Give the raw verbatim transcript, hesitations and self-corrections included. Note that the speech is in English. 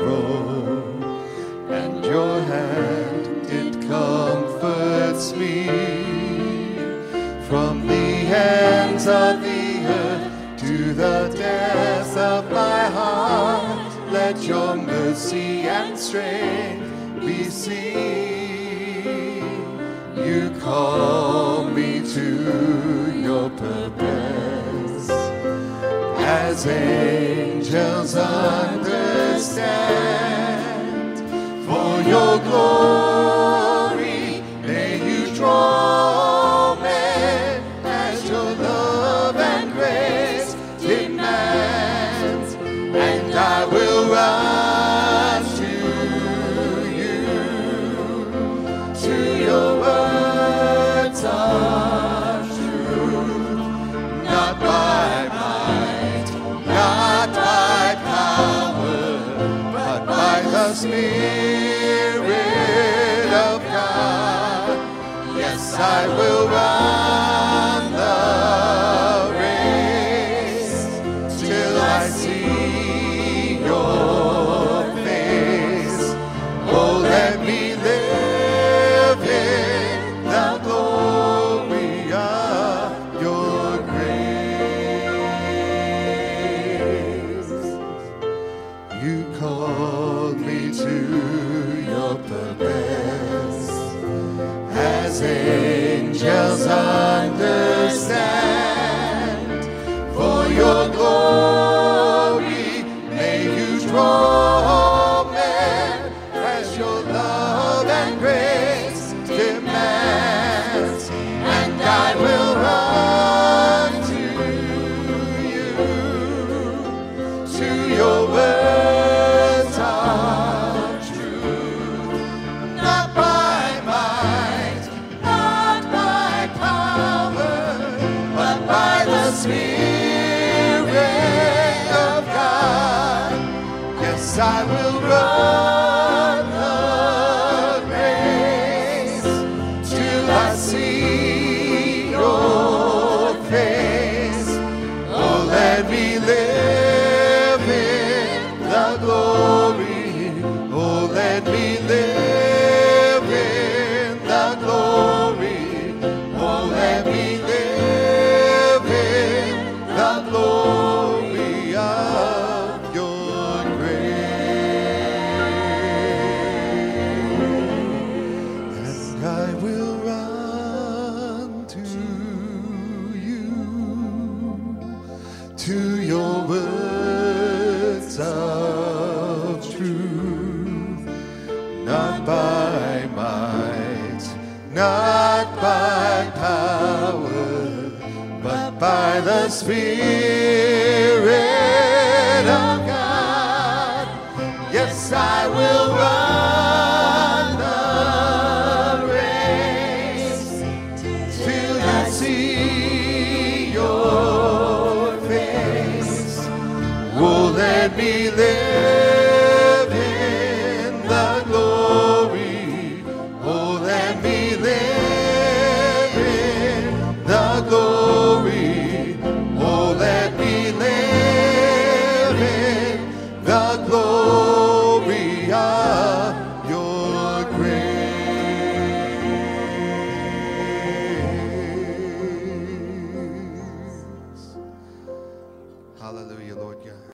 sorrow, and your hand it comforts me. From the ends of the earth to the depths of my heart, let your mercy and strength be seen. You call me to your purpose, as angels understand. For your glory, may you draw men as your love and grace demands, and I will run to you, to your words of truth, not by might, not by power, but by the Spirit of God. Yes, I will run the race till I see your face. Oh, let me live in the glory of your grace. You called me to your purpose, as angels understand. For your glory, may you draw men as your love and grace demands, and I will run to you, to your words of truth, not by might, not by power, but by the Spirit of God. Yes, I will run the race till I see your face. Oh, let me live in the glory. Oh, let me live in the glory. Oh, let me live in the glory of your grace. And I will run to you, to your words of truth, not by might, not by power, but by the Spirit of God. Yes, I will run the race till I see your face. Oh, let me live in the glory. Oh, let me live in the glory. Oh, let me live in the glory of your grace. Hallelujah, Lord God.